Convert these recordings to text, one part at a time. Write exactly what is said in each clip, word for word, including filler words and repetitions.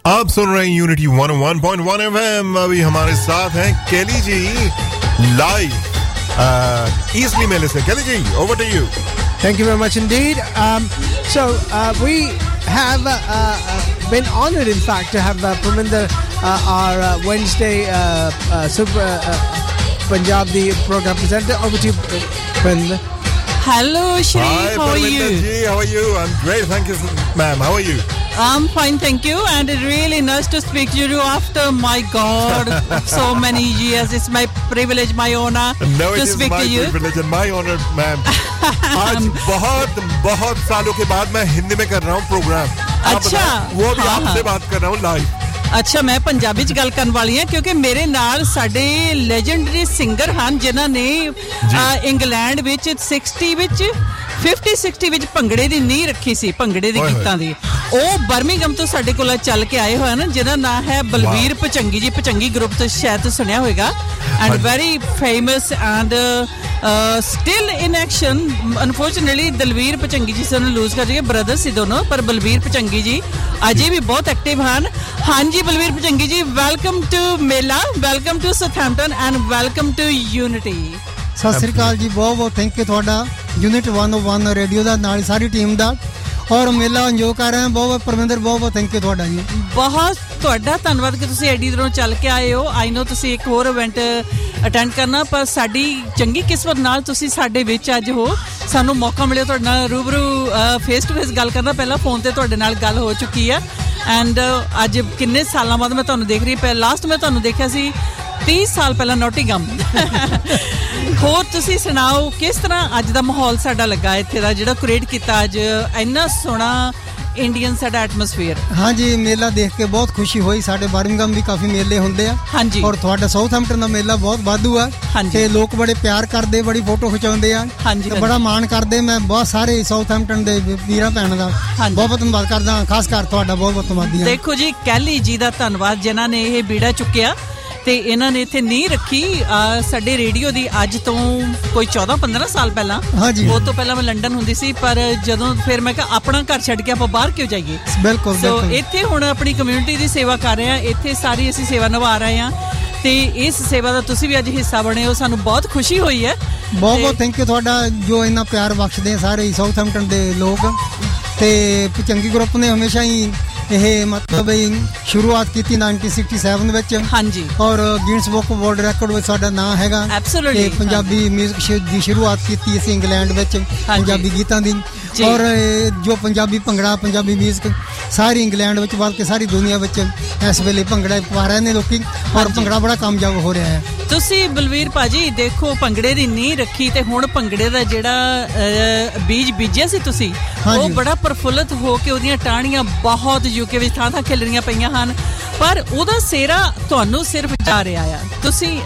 आप सुन रहे हैं Unity one O one point one FM. अभी हमारे साथ हैं केली जी लाइव ईस्टली मेले से। Kelly ji, over to you. Thank you very much indeed. Um, so uh, we have uh, uh, been honoured, in fact, to have uh, Parminder, uh, our uh, Wednesday uh, uh, Super uh, Punjab the program presenter. Over to you, Parminder. Hello, Shri. Hi, how are you? Ji, how are you? I'm great, thank you, ma'am. How are you? I'm fine, thank you. And it's really nice to speak to you after, my God, so many years. It's my privilege, my honor no, to speak to you. No, it is my privilege and my honor, ma'am. आज बहुत बहुत सालों के बाद मैं हिंदी में कर रहा हूँ प्रोग्राम। अच्छा, वो भी आपसे बात कर रहा हूँ लाइव। ਅੱਛਾ ਮੈਂ ਪੰਜਾਬੀ ਚ ਗੱਲ ਕਰਨ ਵਾਲੀ ਹਾਂ ਕਿਉਂਕਿ ਮੇਰੇ ਨਾਲ ਸਾਡੇ ਲੈਜੈਂਡਰੀ ਸਿੰਗਰ ਹਨ ਜਿਨ੍ਹਾਂ ਨੇ ਇੰਗਲੈਂਡ ਵਿੱਚ ਸਿਕਸਟੀ ਵਿੱਚ ਫਿਫਟੀ ਸਿਕਸਟੀ ਵਿੱਚ ਭੰਗੜੇ ਦੀ ਨੀਂਹ ਰੱਖੀ ਸੀ ਭੰਗੜੇ ਦੇ ਗੀਤਾਂ ਦੀ ਉਹ ਬਰਮਿੰਗਮ ਤੋਂ ਸਾਡੇ ਕੋਲ ਚੱਲ ਕੇ ਆਏ ਹੋਏ ਹਨ ਜਿਨ੍ਹਾਂ ਨਾਂ ਹੈ ਬਲਵੀਰ ਪਚੰਗੀ ਜੀ ਪਚੰਗੀ ਗਰੁੱਪ ਤੋਂ ਸ਼ਾਇਦ ਸੁਣਿਆ ਹੋਵੇਗਾ and very famous and still in action unfortunately Dalvir Pachangi ji ਸਾਨੂੰ ਲੂਜ਼ ਕਰ ਗਏ ਬ੍ਰਦਰ ਸੀ ਦੋਨੋਂ ਪਰ ਬਲਵੀਰ ਪਚੰਗੀ ਜੀ ਅਜੇ ਵੀ ਬਹੁਤ ਐਕਟਿਵ ਹਨ ਹਾਂਜੀ ਬਲਵੀਰ ਪਚੰਗੀ ਜੀ ਵੈਲਕਮ ਟੂ ਮੇਲਾ welcome to Southampton and welcome to Unity ਸਤਿ ਸ੍ਰੀ ਅਕਾਲ ਜੀ ਬਹੁਤ ਬਹੁਤ ਥੈਂਕ ਯੂ ਤੁਹਾਡਾ unit one oh one radio ਦਾ ਨਾਲ ਸਾਰੀ ਟੀਮ ਦਾ ਔਰ ਮੇਲਾ ਇੰਜੋਏ ਕਰ ਰਹੇ ਹਾਂ ਬਹੁਤ ਬਹੁਤ ਪਰਮਿੰਦਰ ਬਹੁਤ ਬਹੁਤ ਥੈਂਕ ਯੂ ਤੁਹਾਡਾ ਜੀ ਬਹੁਤ ਤੁਹਾਡਾ ਧੰਨਵਾਦ ਕਿ ਤੁਸੀਂ ਐਡੀ ਦੂਰੋਂ ਚੱਲ ਕੇ ਆਏ ਹੋ ਆਈ ਨੋ ਤੁਸੀਂ ਇੱਕ ਹੋਰ ਇਵੈਂਟ ਅਟੈਂਡ ਕਰਨਾ ਪਰ ਸਾਡੀ ਚੰਗੀ ਕਿਸਮਤ ਨਾਲ ਤੁਸੀਂ ਸਾਡੇ ਵਿੱਚ ਅੱਜ ਹੋ ਸਾਨੂੰ ਮੌਕਾ ਮਿਲਿਆ ਤੁਹਾਡੇ ਨਾਲ ਰੂਬਰੂ ਫੇਸ ਟੂ ਫੇਸ ਗੱਲ ਕਰਨਾ ਪਹਿਲਾਂ ਫੋਨ ਤੇ ਤੁਹਾਡੇ ਨਾਲ ਗੱਲ ਹੋ ਚੁੱਕੀ ਹੈ ਐਂਡ ਅੱਜ ਕਿੰਨੇ ਸਾਲਾਂ ਬਾਅਦ ਮੈਂ ਤੁਹਾਨੂੰ ਦੇਖ ਰਹੀ ਪਹਿਲਾਂ ਲਾਸਟ ਮੈਂ ਤੁਹਾਨੂੰ ਦੇਖਿਆ ਸੀ thirty ਸਾਲ ਪਹਿਲਾਂ ਨੋਟਿੰਗਮ ਹੋਰ ਤੁਸੀਂ ਸੁਣਾਓ ਕਿਸ ਤਰ੍ਹਾਂ ਅੱਜ ਦਾ ਮਾਹੌਲ ਸਾਡਾ ਲੱਗਾ ਇੱਥੇ ਦਾ ਜਿਹੜਾ ਕ੍ਰੀਏਟ ਕੀਤਾ ਅੱਜ ਇੰਨਾ ਸੋਹਣਾ ਇੰਡੀਅਨ ਸਾਡਾ ਐਟਮੋਸਫੀਅਰ ਹਾਂਜੀ ਮੇਲਾ ਦੇਖ ਕੇ ਬਹੁਤ ਖੁਸ਼ੀ ਹੋਈ ਸਾਡੇ ਬਰਮਿੰਗਮ ਵੀ ਕਾਫੀ ਮੇਲੇ ਹੁੰਦੇ ਆ ਹਾਂਜੀ ਔਰ ਤੁਹਾਡਾ ਸਾਊਥਹੈਂਪਟਨ ਦਾ ਮੇਲਾ ਬਹੁਤ ਵਾਧੂ ਆ ਤੇ ਲੋਕ ਬੜੇ ਪਿਆਰ ਕਰਦੇ ਬੜੀ ਫੋਟੋ ਖਿਚਾਉਂਦੇ ਆ ਤੇ ਬੜਾ ਮਾਣ ਕਰਦੇ ਮੈਂ ਬਹੁਤ ਸਾਰੇ ਸਾਊਥਹੈਂਪਟਨ ਦੇ ਵੀਰਾਂ ਭੈਣਾਂ ਦਾ ਬਹੁਤ ਬਹੁਤ ਧੰਨਵਾਦ ਕਰਦਾ ਖਾਸ ਕਰ ਤੁਹਾਡਾ ਬਹੁਤ ਬਹੁਤ ਧੰਨਵਾਦੀ ਦੇਖੋ ਜੀ ਕੈਲੀ ਜੀ ਦਾ ਧੰਨਵਾਦ ਜਿਨ੍ਹਾਂ ਨੇ ਇਹ ਬੀੜਾ ਚੁੱਕਿਆ ਤੇ ਇਹਨਾਂ ਨੇ ਇੱਥੇ ਨੀਂਹ ਰੱਖੀ ਸਾਡੇ ਰੇਡੀਓ ਦੀ ਅੱਜ ਤੋਂ ਕੋਈ ਚੌਦਾਂ ਪੰਦਰਾਂ ਸਾਲ ਪਹਿਲਾਂ ਉਹ ਤੋਂ ਪਹਿਲਾਂ ਮੈਂ ਲੰਡਨ ਹੁੰਦੀ ਸੀ ਪਰ ਜਦੋਂ ਫਿਰ ਮੈਂ ਕਿਹਾ ਆਪਣਾ ਘਰ ਛੱਡ ਕੇ ਆਪਾਂ ਬਾਹਰ ਕਿਉਂ ਜਾਈਏ ਬਿਲਕੁਲ ਸੋ ਇੱਥੇ ਹੁਣ ਆਪਣੀ ਕਮਿਊਨਿਟੀ ਦੀ ਸੇਵਾ ਕਰ ਰਹੇ ਹਾਂ ਇੱਥੇ ਸਾਰੀ ਅਸੀਂ ਸੇਵਾ ਨਿਭਾ ਰਹੇ ਹਾਂ ਤੇ ਇਸ ਸੇਵਾ ਦਾ ਤੁਸੀਂ ਵੀ ਅੱਜ ਹਿੱਸਾ ਬਣੇ ਹੋ ਸਾਨੂੰ ਬਹੁਤ ਖੁਸ਼ੀ ਹੋਈ ਹੈ ਬਹੁਤ ਬਹੁਤ ਥੈਂਕ ਯੂ ਤੁਹਾਡਾ ਜੋ ਇੰਨਾ ਪਿਆਰ ਬਖਸ਼ਦੇ ਆ ਸਾਰੇ ਸਾਊਥਹੈਂਪਟਨ ਦੇ ਲੋਕ ਤੇ ਪਚੰਗੀ ਗਰੁੱਪ ਨੇ ਹਮੇਸ਼ਾ ਹੀ ਇਹ ਮਤਲਬ ਸ਼ੁਰੂਆਤ ਕੀਤੀ nineteen sixty-seven ਵਿੱਚ ਹਾਂਜੀ ਔਰ ਗਿਨਸ ਬੁੱਕ ਵਰਲਡ ਰਿਕਾਰਡ ਵਿੱਚ ਸਾਡਾ ਨਾਮ ਹੈਗਾ ਤੇ ਪੰਜਾਬੀ 뮤직 ਦੀ ਸ਼ੁਰੂਆਤ ਕੀਤੀ ਅਸੀਂ ਇੰਗਲੈਂਡ ਵਿੱਚ ਪੰਜਾਬੀ ਗੀਤਾਂ ਦੀ ਔਰ ਜੋ ਪੰਜਾਬੀ ਭੰਗੜਾ ਪੰਜਾਬੀ 뮤직 ਸਾਰੀ ਇੰਗਲੈਂਡ ਵਿੱਚ ਬਲਕਿ ਸਾਰੀ ਦੁਨੀਆ ਵਿੱਚ ਇਸ ਵੇਲੇ ਭੰਗੜਾ ਪਾ ਰਹੇ ਨੇ ਲੋਕੀ ਔਰ ਭੰਗੜਾ ਬੜਾ ਕਾਮਯਾਬ ਹੋ ਰਿਹਾ ਹੈ ਤੁਸੀਂ ਬਲਵੀਰ ਭਾਜੀ ਦੇਖੋ ਭੰਗੜੇ ਦੀ ਨੀਂਹ ਰੱਖੀ ਤੇ ਹੁਣ ਭੰਗੜੇ ਦਾ ਜਿਹੜਾ ਬੀਜ ਬੀਜਿਆ ਸੀ ਤੁਸੀਂ ਉਹ ਬੜਾ ਪ੍ਰਫੁੱਲਤ ਹੋ ਕੇ ਉਹਦੀਆਂ ਟਾਹਣੀਆਂ ਬਹੁਤ ਯੂਕੇ ਵਿੱਚ ਥਾਂ ਥਾਂ ਖਿਲ ਰਹੀਆਂ ਪਈਆਂ ਹਨ ਪਰ ਉਹਦਾ ਸਿਹਰਾ ਤੁਹਾਨੂੰ ਸਿਰਫ ਜਾ ਰਿਹਾ ਆ ਤੁਸੀਂ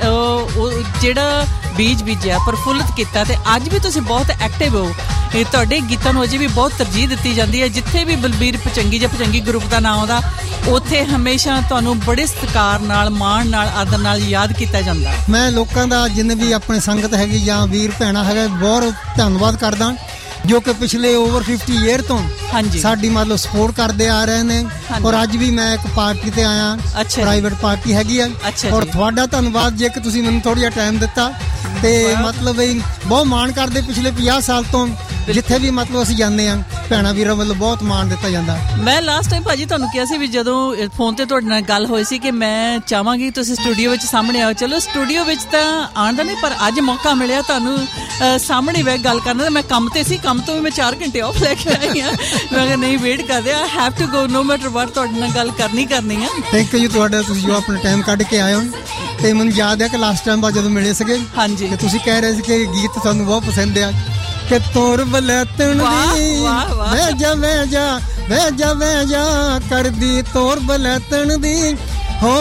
ਜਿਹੜਾ ਬੀਜ ਬੀਜਿਆ ਪ੍ਰਫੁੱਲਤ ਕੀਤਾ ਤੇ ਅੱਜ ਵੀ ਤੁਸੀਂ ਬਹੁਤ ਐਕਟਿਵ ਹੋ ਇਹ ਤੁਹਾਡੇ ਗੀਤਾਂ ਨੂੰ ਅਜੇ ਵੀ ਬਹੁਤ ਤਰਜੀਹ ਦਿੱਤੀ ਜਾਂਦੀ ਹੈ ਜਿੱਥੇ ਵੀ ਬਲਬੀਰ ਪਚੰਗੀ ਜਾਂ ਪਚੰਗੀ ਗਰੁੱਪ ਦਾ ਨਾਮ ਆਉਂਦਾ ਉੱਥੇ ਹਮੇਸ਼ਾ ਤੁਹਾਨੂੰ ਬੜੇ ਸਤਿਕਾਰ ਨਾਲ ਮਾਣ ਨਾਲ ਆਦਰ ਨਾਲ ਯਾਦ ਕੀਤਾ ਜਾਂਦਾ ਮੈਂ ਲੋਕਾਂ ਦਾ ਜਿੰਨੇ ਵੀ ਆਪਣੇ ਸੰਗਤ ਹੈਗੀ ਜਾਂ ਵੀਰ ਭੈਣਾਂ ਹੈਗਾ ਬਹੁਤ ਧੰਨਵਾਦ ਕਰਦਾ ਜੋ ਕਿ ਪਿਛਲੇ ਓਵਰ fifty ਈਅਰ ਤੋਂ ਸਾਡੀ ਮਤਲਬ ਸਪੋਰਟ ਕਰਦੇ ਆ ਰਹੇ ਨੇ ਔਰ ਅੱਜ ਵੀ ਮੈਂ ਇੱਕ ਪਾਰਟੀ ਤੇ ਆਇਆ ਪ੍ਰਾਈਵੇਟ ਪਾਰਟੀ ਹੈਗੀ ਆ ਔਰ ਤੁਹਾਡਾ ਧੰਨਵਾਦ ਜੇ ਕਿ ਤੁਸੀਂ ਮੈਨੂੰ ਥੋੜਾ ਜਿਹਾ ਟਾਈਮ ਦਿੱਤਾ ਤੇ ਮਤਲਬ ਬਹੁਤ ਮਾਣ ਕਰਦੇ ਪਿਛਲੇ ਪੰਜਾਹ ਸਾਲ ਤੋਂ ਜਿੱਥੇ ਵੀ ਮਤਲਬ ਅਸੀਂ ਜਾਂਦੇ ਆ ਭੈਣਾਂ ਵੀਰਾਂ ਵੱਲੋਂ ਬਹੁਤ ਮਾਣ ਦਿੱਤਾ ਜਾਂਦਾ ਮੈਂ ਲਾਸਟ ਟਾਈਮ ਭਾਜੀ ਤੁਹਾਨੂੰ ਕਿਹਾ ਸੀ ਵੀ ਜਦੋਂ ਫੋਨ ਤੇ ਤੁਹਾਡੇ ਨਾਲ ਗੱਲ ਹੋਈ ਸੀ ਕਿ ਮੈਂ ਚਾਹਾਂਗੀ ਤੁਸੀਂ ਸਟੂਡੀਓ ਵਿੱਚ ਸਾਹਮਣੇ ਆਓ ਚਲੋ ਸਟੂਡੀਓ ਵਿੱਚ ਤਾਂ ਆਉਣ ਦਾ ਨਹੀਂ ਪਰ ਅੱਜ ਮੌਕਾ ਮਿਲਿਆ ਤੁਹਾਨੂੰ ਸਾਹਮਣੇ ਬੈ ਗੱਲ ਕਰਨ ਦਾ ਮੈਂ ਕੰਮ ਤੇ ਸੀ ਕੰਮ ਤੋਂ ਵੀ ਮੈਂ ਚਾਰ ਘੰਟੇ ਆਫ ਲੈ ਕੇ ਆਈ ਹਾਂ ਮੈਂ ਕਿਹਾ ਨਹੀਂ ਵੇਟ ਕਰਦੇ ਆ have to go no matter what ਤੁਹਾਡੇ ਨਾਲ ਗੱਲ ਕਰਨੀ ਕਰਨੀ ਆ ਥੈਂਕ ਯੂ ਤੁਹਾਡਾ ਤੁਸੀਂ ਜੋ ਆਪਣਾ ਟਾਈਮ ਕੱਢ ਕੇ ਆਏ ਹੋ ਤੇ ਮੈਨੂੰ ਯਾਦ ਹੈ ਕਿ ਲਾਸਟ ਟਾਈਮ ਬਾਅਦ ਜਦੋਂ ਮਿਲੇ ਸੀਗੇ ਹਾਂਜੀ ਤੇ ਤੁਸੀਂ ਕਹਿ ਰਹੇ ਸੀ ਕਿ ਗੀਤ ਤੁਹਾਨੂੰ ਬਹੁਤ ਪਸੰਦ ਆ ਕਿ ਤੋਰ ਬਲੈਤਣ ਦੀ ਵੇ ਜਾ ਵੇ ਜਾ ਵੇ ਜਾ ਵੇ ਜਾ ਕਰਦੀ ਤੋਰ ਬਲੈਤਣ ਦੀ ਹੋ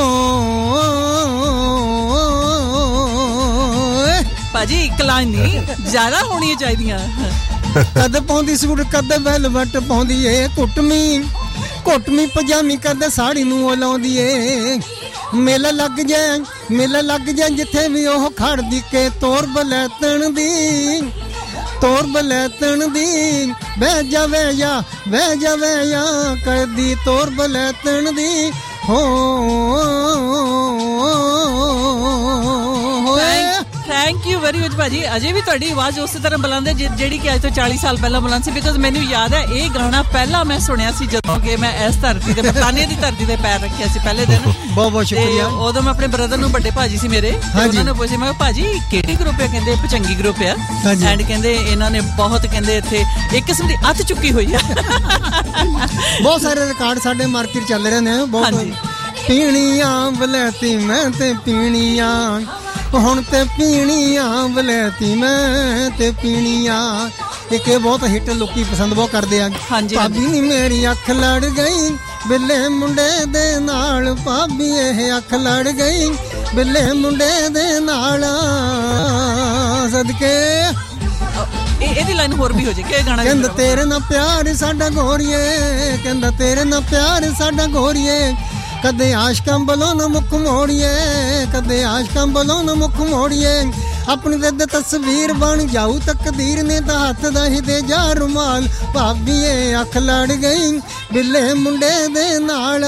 ਭਾਜੀ ਇੱਕ ਲਾਈਨ ਨਹੀਂ ਜ਼ਿਆਦਾ ਹੋਣੀਆਂ ਚਾਹੀਦੀਆਂ ਕਦ ਪਾਉਂਦੀ ਸੂਟ ਕਦ ਵੈਲਵਟ ਪਾਉਂਦੀ ਏ ਕੁੱਟਮੀ ਕੁੱਟਮੀ ਪਜਾਮੀ ਕਦ ਸਾੜੀ ਨੂੰ ਉਹ ਲਾਉਂਦੀ ਏ ਮੇਲਾ ਲੱਗ ਜਾਏ ਮੇਲਾ ਲੱਗ ਜਾਏ ਜਿੱਥੇ ਵੀ ਉਹ ਖੜਦੀ ਕੇ ਤੋਰ ਬਲੈਤਣ ਦੀ ਤੋਰ ਬਲੈਤਣ ਦੀ ਬਹਿ ਜਾ ਬਹਿ ਜਾ ਬਹਿ ਜਾ ਬਹਿ ਜਾ ਕਰਦੀ ਤੋਰ ਬਲੈਤਣ ਦੀ ਹੋ ਥੈਂਕ ਯੂ ਵੈਰੀ ਮਚ ਭਾਜੀ। ਅਜੇ ਵੀ ਤੁਹਾਡੀ ਆਵਾਜ਼ ਉਸੇ ਤਰ੍ਹਾਂ ਬੁਲੰਦ ਹੈ ਜਿਹੜੀ ਕਿ ਅੱਜ ਤੋਂ ਚਾਲੀ ਸਾਲ ਪਹਿਲਾਂ ਬੁਲੰਦ ਸੀ। ਬਿਕਾਜ਼ ਮੈਨੂੰ ਯਾਦ ਹੈ ਇਹ ਗਾਣਾ ਪਹਿਲਾਂ ਮੈਂ ਸੁਣਿਆ ਸੀ ਜਦੋਂ ਕਿ ਮੈਂ ਇਸ ਧਰਤੀ ਤੇ ਬਰਤਾਨੀਆ ਦੀ ਧਰਤੀ ਤੇ ਪੈਰ ਰੱਖਿਆ ਸੀ ਪਹਿਲੇ ਦਿਨ। ਬਹੁਤ ਬਹੁਤ ਸ਼ੁਕਰੀਆ। ਉਦੋਂ ਮੈਂ ਆਪਣੇ ਬ੍ਰਦਰ ਨੂੰ, ਵੱਡੇ ਭਾਜੀ ਸੀ ਮੇਰੇ, ਉਹਨਾਂ ਨੂੰ ਪੁੱਛਿਆ ਮੈਂ ਭਾਜੀ ਕਿਹੜੀ ਗਰੁੱਪ ਹੈ? ਕਹਿੰਦੇ ਭਚੰਗੀ ਗਰੁੱਪ ਆ। ਐਂਡ ਕਹਿੰਦੇ ਇਹਨਾਂ ਨੇ ਬਹੁਤ ਕਹਿੰਦੇ ਇੱਥੇ ਇੱਕ ਕਿਸਮ ਦੀ ਅੱਤ ਚੁੱਕੀ ਹੋਈ ਆ। ਬਹੁਤ ਸਾਰੇ ਰਿਕਾਰਡ ਸਾਡੇ ਮਾਰਕੀਟ ਚੱਲ ਰਹੇ ਨੇ। ਬਹੁਤ ਪੀਣੀਆਂ ਵਲੈਤੀ ਮੈਂ ਤੇ ਪੀਣੀਆਂ ਹੁਣ ਤੇ ਪੀਣੀਆਂ ਵਲੈਤੀ ਮੈਂ ਤੇ ਪੀਣੀਆਂ। ਇੱਕ ਇਹ ਬਹੁਤ ਹਿੱਟ ਲੋਕੀ ਪਸੰਦ ਬਹੁਤ ਕਰਦੇ ਆ। ਭਾਬੀ ਨੀ ਮੇਰੀ ਅੱਖ ਲੜ ਗਈ ਬਿੱਲੇ ਮੁੰਡੇ ਦੇ ਨਾਲ, ਭਾਬੀ ਇਹ ਅੱਖ ਲੜ ਗਈ ਬਿੱਲੇ ਮੁੰਡੇ ਦੇ ਨਾਲ ਸਦਕੇ। ਇਹਦੀ ਲਾਈਨ ਹੋਰ ਵੀ ਹੋ ਜੇ ਕਿ ਗਾਣਾ ਕਹਿੰਦਾ ਤੇਰੇ ਨਾਲ ਪਿਆਰ ਸਾਡਾ ਗੋਰੀਏ, ਕਹਿੰਦਾ ਤੇਰੇ ਨਾਲ ਪਿਆਰ ਸਾਡਾ ਗੋਰੀਏ, ਕਦੇ ਆਸ਼ਕਾਂ ਬਲੋਂ ਨਾ ਮੁੱਖ ਮੋੜੀਏ, ਕਦੇ ਆਸ਼ਕਾਂ ਬਲੋਂ ਨਾ ਮੁੱਖ ਮੋੜੀਏ, ਆਪਣੀ ਤੇ ਤਸਵੀਰ ਬਣ ਜਾਊ ਤਕਦੀਰ ਨੇ ਤਾਂ ਹੱਥ ਦਾ ਹੀ ਦੇ ਜਾ ਰੁਮਾਲ, ਭਾਬੀਏ ਅੱਖ ਲੜ ਗਈ ਬਿੱਲੇ ਮੁੰਡੇ ਦੇ ਨਾਲ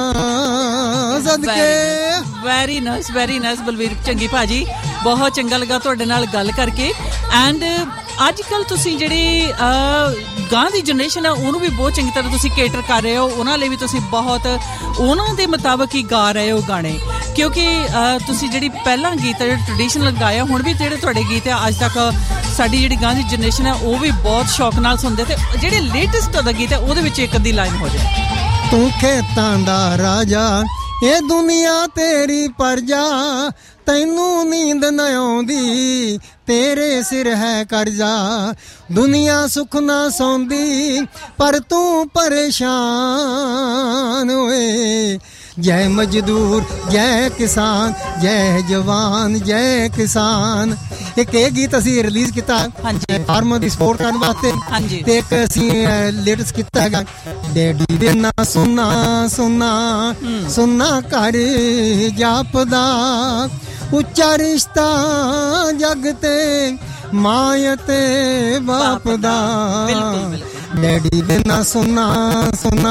ਸਦਕੇ। Very nice very nice Balvir Changi ਭਾਜੀ, ਬਹੁਤ ਚੰਗਾ ਲੱਗਾ ਤੁਹਾਡੇ ਨਾਲ ਗੱਲ ਕਰਕੇ। ਐਂਡ ਅੱਜ ਕੱਲ੍ਹ ਤੁਸੀਂ ਜਿਹੜੀ ਗਾਂ ਦੀ ਜਨਰੇਸ਼ਨ ਆ ਉਹਨੂੰ ਵੀ ਬਹੁਤ ਚੰਗੀ ਤਰ੍ਹਾਂ ਤੁਸੀਂ ਕੇਟਰ ਕਰ ਰਹੇ ਹੋ, ਉਹਨਾਂ ਲਈ ਵੀ ਤੁਸੀਂ ਬਹੁਤ ਉਹਨਾਂ ਦੇ ਮੁਤਾਬਕ ਹੀ ਗਾ ਰਹੇ ਹੋ ਗਾਣੇ, ਕਿਉਂਕਿ ਤੁਸੀਂ ਜਿਹੜੀ ਪਹਿਲਾਂ ਗੀਤ ਜਿਹੜੇ ਟ੍ਰੈਡੀਸ਼ਨਲ ਗਾਇਆ, ਹੁਣ ਵੀ ਜਿਹੜੇ ਤੁਹਾਡੇ ਗੀਤ ਆ ਅੱਜ ਤੱਕ ਸਾਡੀ ਜਿਹੜੀ ਗਾਂ ਦੀ ਜਨਰੇਸ਼ਨ ਆ ਉਹ ਵੀ ਬਹੁਤ ਸ਼ੌਕ ਨਾਲ ਸੁਣਦੇ, ਤੇ ਜਿਹੜੇ ਲੇਟੈਸਟ ਤੁਹਾਡਾ ਗੀਤ ਹੈ ਉਹਦੇ ਵਿੱਚ ਇੱਕ ਅੱਧੀ ਲਾਈਨ ਹੋ ਜਾਏ। ਤੂੰ ਖੇਤਾਂ ਦਾ ਰਾਜਾ ਇਹ ਦੁਨੀਆ ਤੇਰੀ ਪਰਜਾ, ਤੈਨੂੰ ਨੀਂਦ ਨਾ ਆਉਂਦੀ ਤੇਰੇ ਸਿਰ ਹੈ ਕਰਜ਼ਾ, ਦੁਨੀਆ ਸੁੱਖ ਨਾ ਸੌਂਦੀ ਪਰ ਤੂੰ ਪਰੇਸ਼ਾਨ ਹੋਏ, ਜੈ ਮਜ਼ਦੂਰ ਜੈ ਕਿਸਾਨ ਜੈ ਜਵਾਨ ਜੈ ਕਿਸਾਨ। ਇੱਕ ਇਹ ਗੀਤ ਅਸੀਂ ਰਿਲੀਜ਼ ਕੀਤਾ ਫਾਰਮਰ ਦੀ ਸਪੋਰਟ ਕਰਨ ਵਾਸਤੇ, ਤੇ ਇੱਕ ਅਸੀਂ ਲੇਟੈਸਟ ਕੀਤਾ ਹੈਗਾ ਡੈਡੀ ਦੇ ਨਾ ਸੁਨਾ ਸੁਨਾ ਸੁਨਾ ਕਰ ਜਾਪਦਾ, ਉੱਚਾ ਰਿਸ਼ਤਾ ਜਗ ਤੇ ਮਾਂ ਤੇ ਬਾਪ ਦਾ, ਡੈਡੀ ਦੇ ਨਾ ਸੁਨਾ ਸੁਨਾ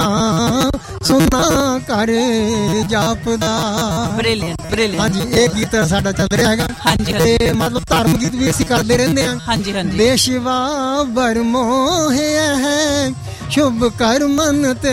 ਸੁਨਾ ਕਰ ਜਾਪਦਾ। Brilliant brilliant. ਹਾਂਜੀ ਇਹ ਗੀਤ ਸਾਡਾ ਚੱਲ ਰਿਹਾ ਹੈਗਾ। ਤੇ ਮਤਲਬ ਧਾਰਮਿਕ ਗੀਤ ਵੀ ਅਸੀਂ ਕਰਦੇ ਰਹਿੰਦੇ ਹਾਂ। ਹਾਂਜੀ ਹਾਂਜੀ। ਦੇਸ਼ਵਾ ਬਰ ਮੋਹਿਆ ਹੈ ਸ਼ੁਭ ਕਰ ਮਨ ਤੇ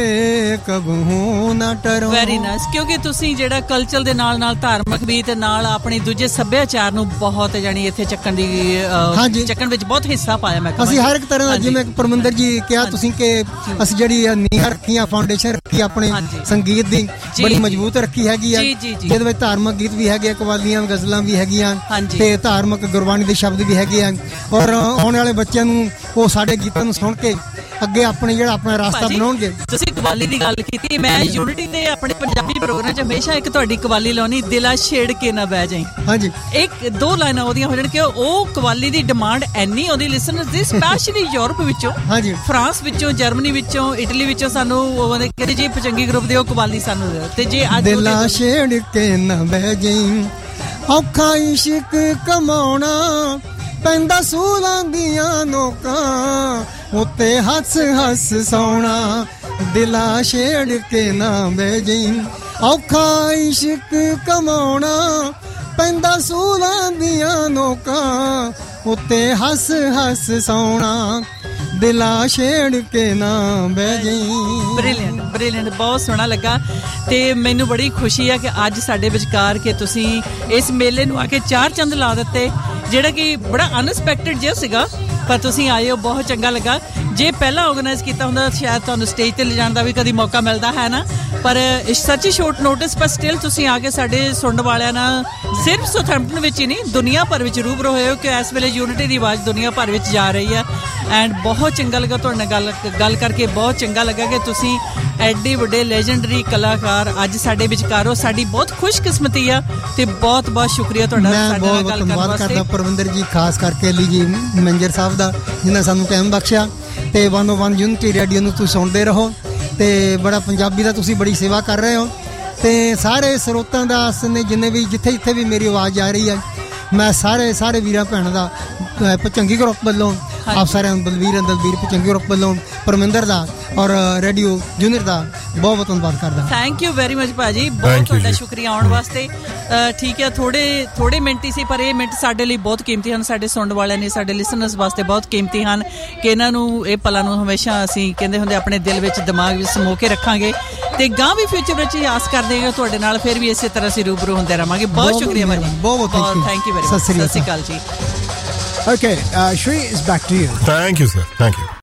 ਕਬਹੂ ਨਾ ਟਰੋ। ਵੈਰੀ ਨਾਈਸ, ਕਿਉਂਕਿ ਤੁਸੀਂ ਜਿਹੜਾ ਕਲਚਰ ਦੇ ਨਾਲ ਨਾਲ ਧਾਰਮਿਕ ਵੀ ਤੇ ਨਾਲ ਆਪਣੇ ਦੂਜੇ ਸੱਭਿਆਚਾਰ ਨੂੰ ਬਹੁਤ ਜਾਨੀ ਇੱਥੇ ਚੱਕਣ ਦੀ ਚੱਕਣ ਵਿੱਚ ਬਹੁਤ ਹਿੱਸਾ ਪਾਇਆ। ਮੈਂ ਅਸੀਂ ਹਰ ਇੱਕ ਤਰ੍ਹਾਂ ਦਾ, ਜਿਵੇਂ ਪਰਮਿੰਦਰ ਜੀ ਕਿਹਾ ਤੁਸੀਂ ਕਿ ਅਸੀਂ ਜਿਹੜੀ ਨੀਹਾਂ ਰੱਖੀਆਂ, ਫਾਊਂਡੇਸ਼ਨ ਰੱਖੀ ਆਪਣੇ ਸੰਗੀਤ ਦੀ ਬੜੀ ਮਜ਼ਬੂਤ ਰੱਖੀ ਹੈਗੀ ਆ, ਜਿਹਦੇ ਵਿੱਚ ਧਾਰਮਿਕ ਗੀਤ ਵੀ ਹੈਗੇ, ਕਵਾਲੀਆਂ ਗਜ਼ਲਾਂ ਵੀ ਹੈਗੀਆਂ ਤੇ ਧਾਰਮਿਕ ਗੁਰਬਾਣੀ ਦੇ ਸ਼ਬਦ ਵੀ ਹੈਗੇ ਆ, ਔਰ ਆਉਣ ਵਾਲੇ ਬੱਚਿਆਂ ਨੂੰ ਉਹ ਸਾਡੇ ਗੀਤਾਂ ਨੂੰ ਸੁਣ ਕੇ ਅੱਗੇ ਆਪਣੇ ਜਿਹੜਾ ਆਪਣਾ ਰਾਸਤਾ ਬਣਾਉਣਗੇ। ਤੁਸੀਂ ਕਵਾਲੀ ਦੀ ਗੱਲ ਕੀਤੀ, ਮੈਂ ਯੂਨਿਟੀ ਦੇ ਆਪਣੇ ਪੰਜਾਬੀ ਪ੍ਰੋਗਰਾਮ 'ਚ ਹਮੇਸ਼ਾ ਇੱਕ ਤੁਹਾਡੀ ਕਵਾਲੀ ਲਾਉਣੀ, ਦਿਲਾ ਛੇੜ ਕੇ ਨਾ ਬਹਿ ਜਾਈਂ। ਹਾਂਜੀ, ਇੱਕ ਦੋ ਲਾਈਨਾਂ ਉਹਦੀਆਂ ਹੋ ਜਾਣ ਕਿ ਉਹ ਕਵਾਲੀ ਦੀ ਡਿਮਾਂਡ ਇੰਨੀ ਆਉਂਦੀ ਲਿਸਨਰਸ ਦੀ, ਸਪੈਸ਼ਲੀ ਯੂਰਪ ਵਿੱਚੋਂ, ਹਾਂਜੀ ਫਰਾਂਸ ਵਿੱਚੋਂ, ਜਰਮਨੀ ਵਿੱਚੋਂ, ਇਟਲੀ ਵਿੱਚੋਂ ਸਾਨੂੰ ਉਹ ਕਹਿੰਦੇ ਜੀ ਪਚੰਗੀ ਗਰੁੱਪ ਦੇ ਉਹ ਕਵਾਲੀ ਸਾਨੂੰ। ਤੇ ਜੇ ਅੱਜ ਦਿਲਾ ਛੇੜ ਕੇ ਨਾ ਬਹਿ ਜਾਈਂ, ਔਖਾ ਇਸ਼ਕ ਕਮਾਉਣਾ ਪੈਂਦਾ ਸੂਲਾਂ ਦੀਆਂ ਨੋਕਾਂ ਉੱਤੇ ਹੱਸ ਹੱਸ ਸੌਣਾ, ਦਿਲਾ ਛੇੜ ਕੇ ਨਾ ਬਹਿ ਜਾਈਂ, ਔਖਾ ਇਸ਼ਕ ਕਮਾਉਣਾ ਪੈਂਦਾ ਸੂਲਾਂ ਦੀਆਂ ਨੋਕਾਂ ਉੱਤੇ ਹੱਸ ਹੱਸ ਸੌਣਾ, ਦਿਲਾ ਛੇੜ ਕੇ ਨਾ ਬਹਿ ਜਾਈਂ। ਬ੍ਰਿਲੀਅੰਟ ਬ੍ਰਿਲੀਅੰਟ, ਬਹੁਤ ਸੋਹਣਾ ਲੱਗਾ। ਤੇ ਮੈਨੂੰ ਬੜੀ ਖੁਸ਼ੀ ਆ ਕਿ ਅੱਜ ਸਾਡੇ ਵਿਚਕਾਰ ਕੇ ਤੁਸੀਂ ਇਸ ਮੇਲੇ ਨੂੰ ਆ ਕੇ ਚਾਰ ਚੰਦ ਲਾ ਦਿੱਤੇ, ਜਿਹੜਾ ਕਿ ਬੜਾ ਅਨਐਕਸਪੈਕਟਡ ਜਿਹਾ ਸੀਗਾ, ਪਰ ਤੁਸੀਂ ਆਏ ਹੋ, ਬਹੁਤ ਚੰਗਾ ਲੱਗਾ। ਜੇ ਪਹਿਲਾਂ ਆਰਗੇਨਾਈਜ਼ ਕੀਤਾ ਹੁੰਦਾ ਸ਼ਾਇਦ ਤੁਹਾਨੂੰ ਸਟੇਜ ਤੇ ਲਿਜਾਣ ਦਾ ਵੀ ਕਦੀ ਮੌਕਾ ਮਿਲਦਾ ਹੈ ਨਾ, ਪਰ ਸੱਚੀ ਸ਼ੋਰਟ ਨੋਟਿਸ, ਪਰ ਸਟਿਲ ਤੁਸੀਂ ਆ ਕੇ ਸਾਡੇ ਸੁਣਨ ਵਾਲਿਆਂ ਨਾਲ ਸਿਰਫ ਸਾਊਥਹੈਂਪਟਨ ਵਿੱਚ ਹੀ ਨਹੀਂ ਦੁਨੀਆ ਭਰ ਵਿੱਚ ਰੂਬਰੂ ਹੋਏ ਹੋ ਕਿ ਇਸ ਵੇਲੇ ਯੂਨਿਟੀ ਦੀ ਆਵਾਜ਼ ਦੁਨੀਆ ਭਰ ਵਿੱਚ ਜਾ ਰਹੀ ਹੈ। ਐਂਡ ਬਹੁਤ ਚੰਗਾ ਲੱਗਾ ਤੁਹਾਡੇ ਨਾਲ ਗੱਲ ਗੱਲ ਕਰਕੇ, ਬਹੁਤ ਚੰਗਾ ਲੱਗਾ ਕਿ ਤੁਸੀਂ ਐਡੇ ਵੱਡੇ ਲੈਜੈਂਡਰੀ ਕਲਾਕਾਰ ਅੱਜ ਸਾਡੇ ਵਿਚਕਾਰ ਹੋ, ਸਾਡੀ ਬਹੁਤ ਖੁਸ਼ਕਿਸਮਤੀ ਆ ਤੇ ਬਹੁਤ ਬਹੁਤ ਸ਼ੁਕਰੀਆ ਤੁਹਾਡਾ ਸਾਡੇ ਨਾਲ ਗੱਲ ਕਰਨ ਵਾਸਤੇ। ਕਰਦਾ ਪਰਵਿੰਦਰ ਜੀ, ਖਾਸ ਕਰਕੇ ਅਲੀ ਜੀ ਮੈਨੇਜਰ ਸਾਹਿਬ ਦਾ, ਜਿਨ੍ਹਾਂ ਸਾਨੂੰ ਟਾਈਮ ਬਖਸ਼ਿਆ, ਤੇ one O one Unity radio ਨੂੰ ਤੁਸੀਂ ਸੁਣਦੇ ਰਹੋ, ਤੇ ਬੜਾ ਪੰਜਾਬੀ ਦਾ ਤੁਸੀਂ ਬੜੀ ਸੇਵਾ ਕਰ ਰਹੇ ਹੋ, ਤੇ ਸਾਰੇ ਸਰੋਤਾਂ ਦਾ ਨੇ ਜਿੰਨੇ ਵੀ ਜਿੱਥੇ ਜਿੱਥੇ ਵੀ ਮੇਰੀ ਆਵਾਜ਼ ਆ ਰਹੀ ਹੈ, ਮੈਂ ਸਾਰੇ ਸਾਰੇ ਵੀਰਾਂ ਭੈਣਾਂ ਦਾ ਭਚੰਗੀ ਗਰੁੱਪ ਵੱਲੋਂ ਆਪ ਸਾਰਿਆਂ ਨੂੰ ਬਲਵੀਰ ਦਲਬੀਰ ਚੰਗੀ ਗਰੁੱਪ ਵੱਲੋਂ ਪਰਮਿੰਦਰ ਦਾ ਔਰ ਰੇਡੀਓ ਜੂਨੀਅਰ ਦਾ ਬਹੁਤ ਬਹੁਤ ਧੰਨਵਾਦ ਕਰਦਾ। ਥੈਂਕ ਯੂ ਵੈਰੀ ਮਚ ਭਾਜੀ, ਬਹੁਤ ਤੁਹਾਡਾ ਸ਼ੁਕਰੀਆ ਆਉਣ ਵਾਸਤੇ। ਠੀਕ ਹੈ, ਥੋੜੇ ਥੋੜੇ ਮਿੰਟ ਹੀ ਸੀ ਪਰ ਇਹ ਮਿੰਟ ਸਾਡੇ ਲਈ ਬਹੁਤ ਕੀਮਤੀ ਹਨ, ਸਾਡੇ ਸੁਣਨ ਵਾਲਿਆਂ ਨੇ, ਸਾਡੇ ਲਿਸਨਰਸ ਵਾਸਤੇ ਬਹੁਤ ਕੀਮਤੀ ਹਨ ਕਿ ਇਹਨਾਂ ਨੂੰ ਇਹ ਪਲਾਂ ਨੂੰ ਹਮੇਸ਼ਾ ਅਸੀਂ ਕਹਿੰਦੇ ਹੁੰਦੇ ਆਪਣੇ ਦਿਲ ਵਿੱਚ ਦਿਮਾਗ ਵਿੱਚ ਸਮੋ ਕੇ ਰੱਖਾਂਗੇ ਤੇ ਗਾਂ ਵੀ ਫਿਊਚਰ ਵਿੱਚ ਆਸ ਕਰਦੇ ਹਾਂ ਤੁਹਾਡੇ ਨਾਲ ਫਿਰ ਵੀ ਇਸੇ ਤਰ੍ਹਾਂ ਅਸੀਂ ਰੂਬਰੂ ਹੁੰਦੇ ਰਹਾਂਗੇ। ਬਹੁਤ ਸ਼ੁਕਰੀਆ ਭਾਜੀ, ਬਹੁਤ ਬਹੁਤ ਥੈਂਕ ਯੂ ਵੈਰੀ ਮਚ। ਸਤਿ ਸ਼੍ਰੀ ਅਕਾਲ ਜੀ। Okay, uh, Shri is back to you. Thank you, sir. Thank you.